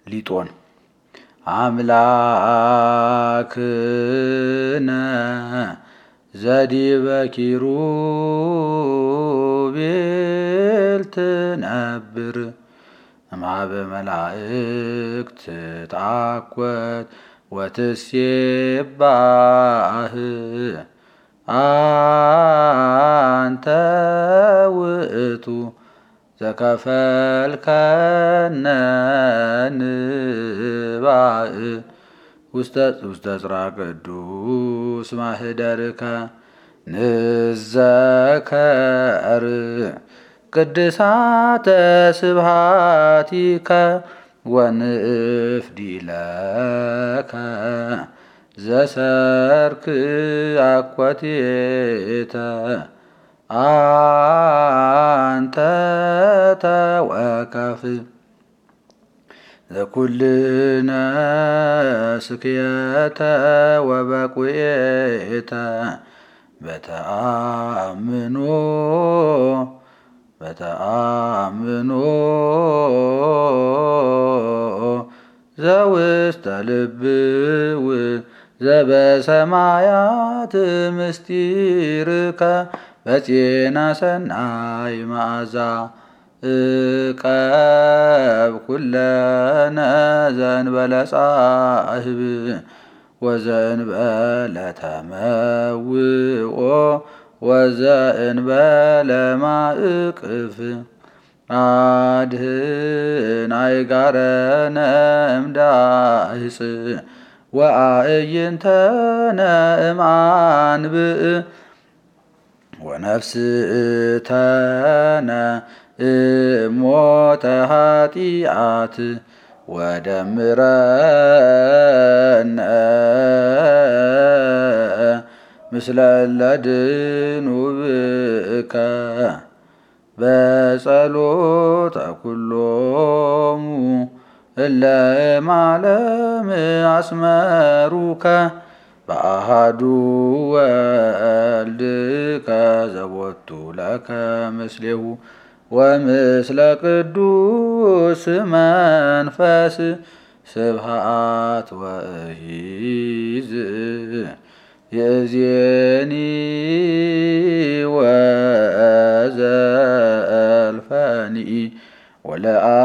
ሊጦን አምላክነ ዘዲበ ኪሩቤል ትነብር እምኀበ መላእክት ትትአኰት ወትሴባህ አንተ ውእቱ ዘከፈልከነ ንባእ ውስተ ጽርሐ ቅዱስ ማኅደርከ ንዘከር ቅድሳተ ስብሐቲከ ወንፍዲለከ ዘሰርክ አኰቴተ አንተ ተወከፍ ዘኩልነ ስክየተ ወበቁኤተ በተአምኖ ዘውስተ ልብው ዘበሰማያት ምስጢርከ በፄና ሰናይ መዓዛ እቀብ ኩለነ ዘእንበለ ጻሕብ ወዘእንበለ ተመውኦ ወዘእንበለ ማእቅፍ አድኅን አይጋረነ እምዳህጽ ወአዕይንተነ እምአንብዕ ወነፍስእተነ እሞተ ኃጢአት ወደምረነ ምስለ እለ ድኑ ብከ በጸሎተ ኩሎሙ እለ እምዓለም አስመሩከ በአሐዱ ወልድከ ዘቦቱ ለከ ምስሌሁ ወምስለ ቅዱስ መንፈስ ስብሐት ወእሂዝ ይእዜኒ ወዘልፈኒ ወለአ